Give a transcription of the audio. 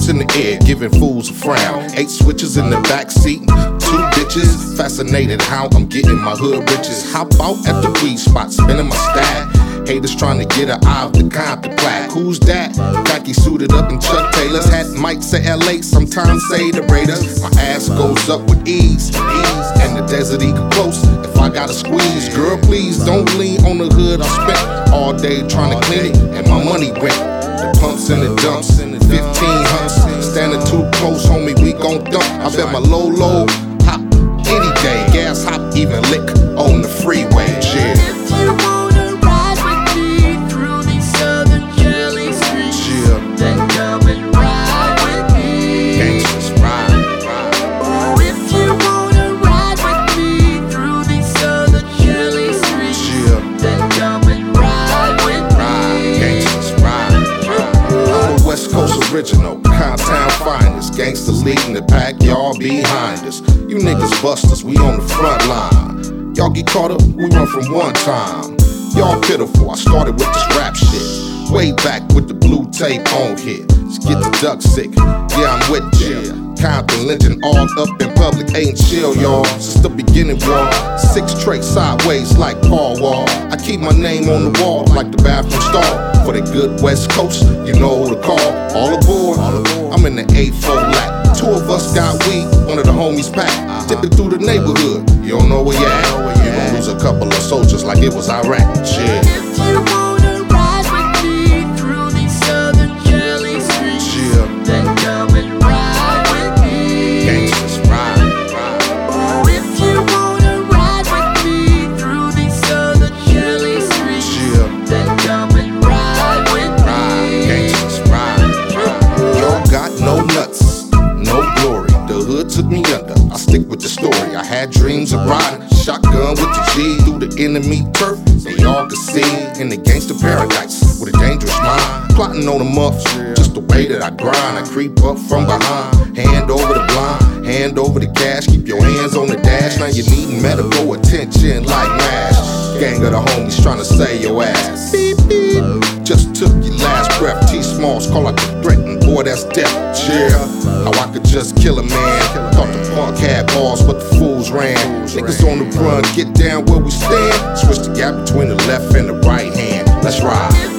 Guns in the air, giving fools a frown. 8 switches in the backseat, 2 bitches. Fascinated how I'm getting my hood riches. Hop out at the weed spot, spinning my stack. Haters trying to get an eye of the Compton plaque. Who's that? Khaki suited up in Chuck Taylors. Hat might say LA, sometimes say the Raiders. My ass goes up with ease. And the Desert Eagle close if I gotta squeeze. Girl, please don't lean on the hood. I spent all day trying to clean it, and my money went. The pumps and the dumps, 15 humps. Standing too close, homie, we gon' dump. I bet my low hop any day. Gas hop, even lick on the freeway. Cheers. Original, Comptown finest, gangster leading the pack, y'all behind us. You niggas busters, we on the front line. Y'all get caught up, we run from one time. Y'all pitiful, I started with this rap shit. Way back with the blue tape on hit. Let's get the duck sick, yeah I'm with ya. Compton lynching all up in public, ain't chill y'all. Since the beginning war, 6 traits sideways like Paul Wall. I keep my name on the wall like the bathroom stall. For the good West Coast, you know who to call. All aboard, I'm in the 8-4 lap. 2 of us got weed, one of the homies packed. Dipping through the neighborhood, you don't know where you at. You gon' lose a couple of soldiers like it was Iraq. Shit. If you wanna ride with me through these southern Cali streets, then come and ride with me. Gangsters ride. Oh, if you wanna ride with me through these southern Cali streets, then come and ride with me. Gangsters ride. Y'all got no nuts, no glory. The hood took me under, I stick with the story. I had dreams of riding shotgun with the G through the enemy turf. They all could see in the gangster paradise with a dangerous mind. Plotting on them up, just the way that I grind. I creep up from behind, hand over the blind, hand over the cash. Keep your hands on the dash. Now you're needing medical attention like MASH. Gang of the homies trying to save your ass. Beep, beep. Just took your last breath. T-Smalls call out the threat, and boy, that's death. Chill. How I could just kill a man. Thought the punk had balls, but the fools ran. Niggas on the run, get down where we stand. Switch the gap between the left and the right hand. Let's ride.